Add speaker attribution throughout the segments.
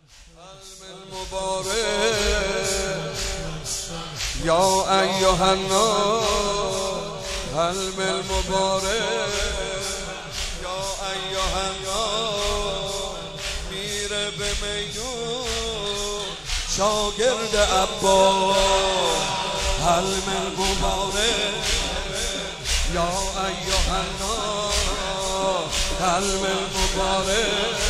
Speaker 1: المبارك یا ایها الناس حلم المبارک یا ایها الناس میره به میدون شاگرد عباس حلم المبارک یا ایها الناس حلم المبارک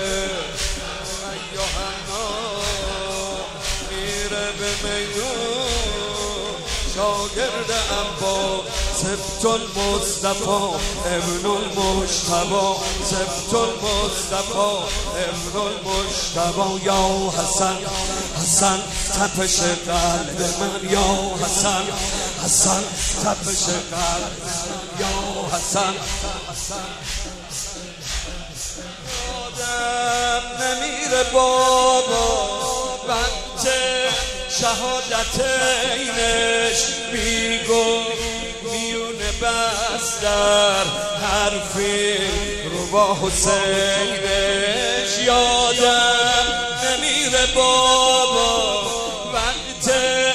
Speaker 1: ایها الناس میره به میدون شاگرد عباس سبت المصطفى ابن المجتبى سبت المصطفى ابن المجتبى یا حسن حسن تپش قلب من یا حسن حسن تپش قلب یا حسن یادم نمیره بابا بچه شهادتینش میگفت میون بستر حرفی رو با حسینش یادم نمیره بابا وقت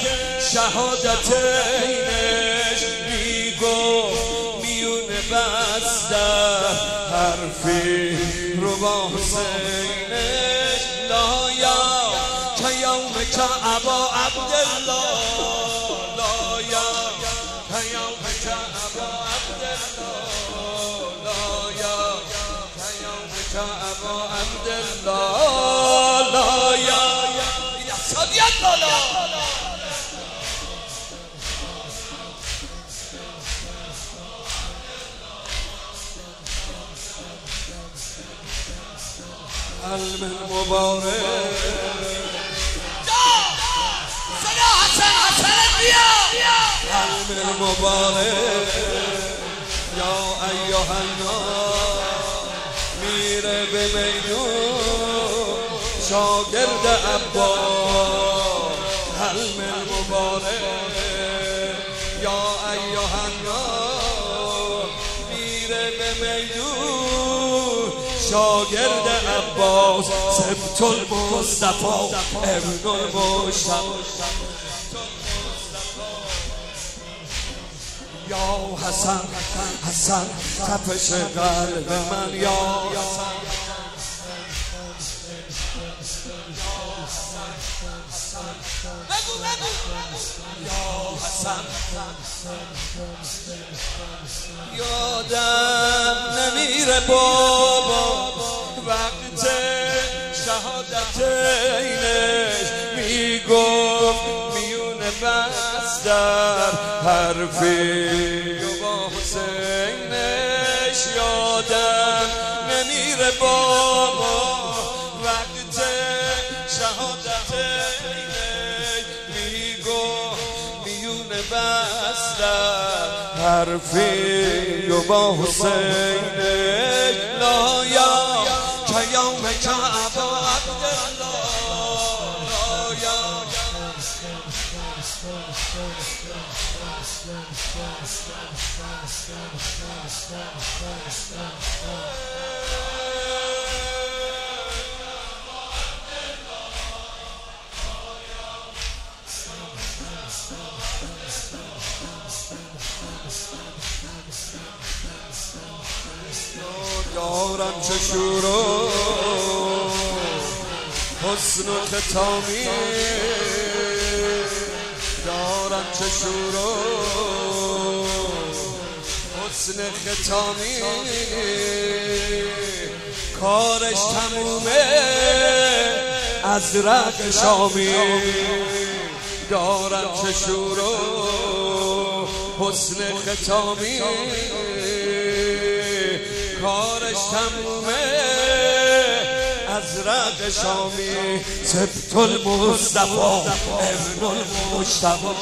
Speaker 1: شهادتینش میگفت میون بستر حرفی رو با حسینش لایا که یوم که ابا عبدالله لایا که یوم که ابا عبدالله لایا که یوم که ابا عبدالله لایا صدیت لالا حلم المبارک حلم المبارک یا ایها الناس میره به میدون شاگرد عباس حلم المبارک یا ایها الناس میره به میدون شاگرد عباس سبت المصطفى ابن المجتبى یا حسن حسن تپش قلب من یا حسن یا حسن یادم نمیره بابا وقت شهادتینش میگفت میون بستر حرفی با حسینش یادم نمیره بابا وقت شهادتینش میگفت میون بستر حرفی با حسینش لایا که یوم که ابا عبدالله لایا دارم چه شور و حسن و ختامی دارم چه شور و حسن ختامی کارش تمومه از رق شامی دارم چه شور و حسن ختامی کارش تمومه از رق شامی سبت المصطفى ابن المجتبى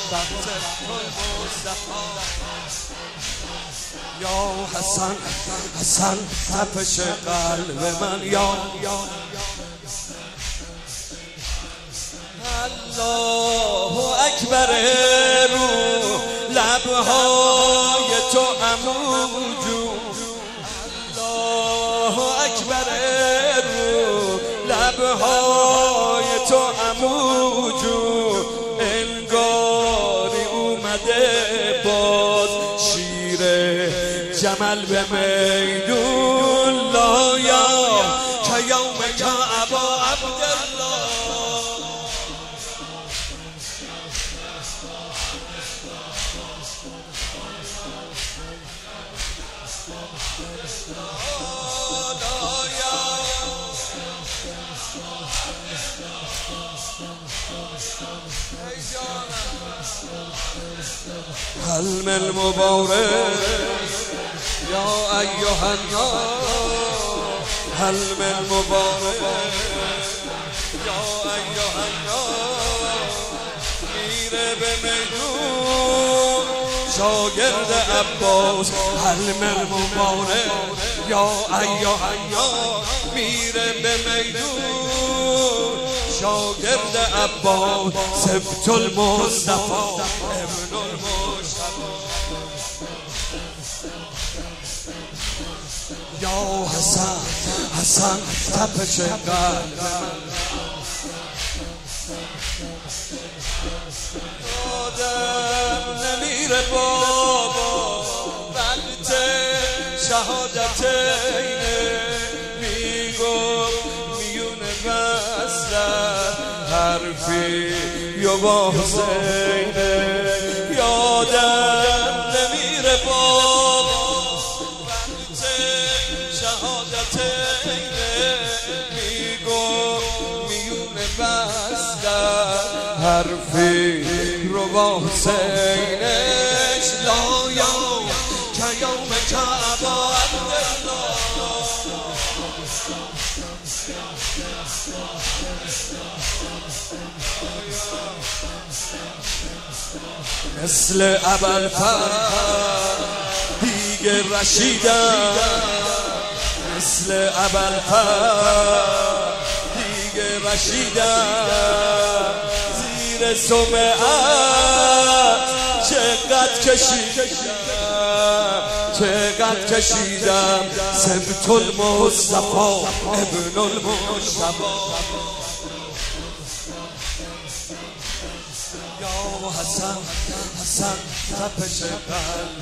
Speaker 1: یا حسن حسن تپش قلب من یا الله اکبر رو لبهای تو عموجو الله اکبر رو لبهای تو عمو جون انگاری اومده باز شیر جمل به میدون لایا که یوم که ابا عبدالله حلم المبارك يا أيها الناس حلم المبارك يا أيها الناس میره به میدون شاگرد عباس حلم المبارك یا ایها الناس میره به میدون شاگرد عباس سبت المصطفى ابن المجتبی یا حسن حسن تپش قلب آدم نمیره بابا وقت شهادتینه میگم میونه وصلت حرفی یا با حسینه یادم نمیره بابا وقت شهادتینه میگم میونه وصلت حرفی رو با حسینش لایا که یوم که ابا عبدالله مثل ابوالفضل دیگه رشیدم مثل ابوالفضل دیگه رشیدم زیر سمعت چقدر کشیدم سبت المصطفى ابن المجتبی یا حسن حسن تپش قلب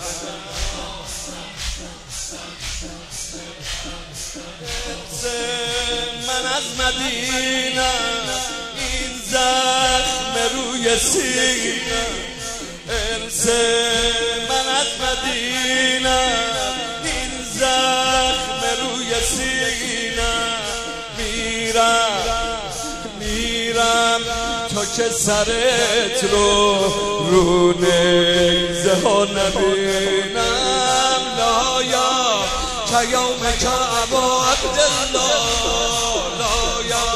Speaker 1: من از مدینه این زخم روی سینه ارث من از مدینه این زخم روی سینه میرم تا که سرت رو نیزه ها نبینم لایا که یوم که ابا عبدالله لایا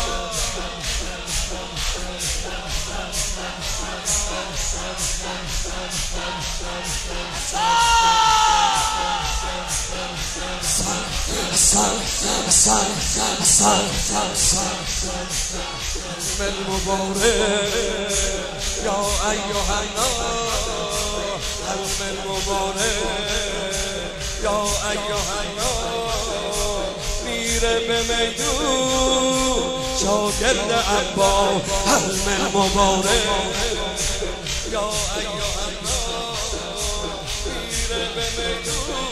Speaker 1: المبارك يا أيها الناس حلم المبارك يا أيها الناس میره به میدون شاگرد عباس حلم المبارك يا أيها الناس میره به میدون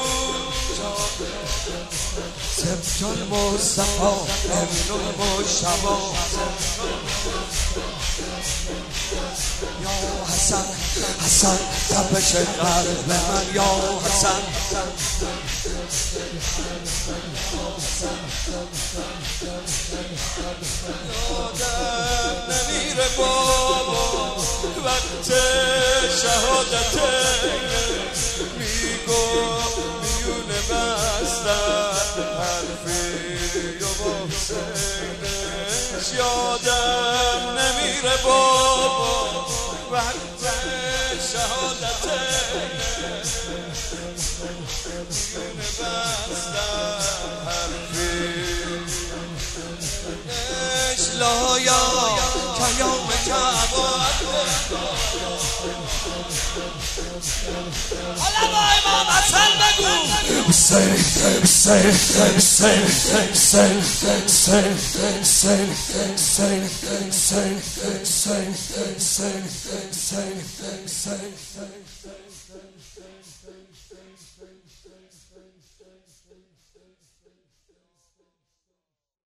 Speaker 1: سبت المصطفى ابن المجتبی یا حسن حسن تپش قلب من یا حسن یادم نمیره بابا وقت شهادتینه میگم میونه بستن حرفی و با حسینش یادم نمیره بابا وقت شهادتینه میونه بستن حرفی لایا که یوم که ابا عبدالله حالا با امام حسن بگو حسین حسین حسین حسین حسین حسین حسین حسین حسین حسین حسین حسین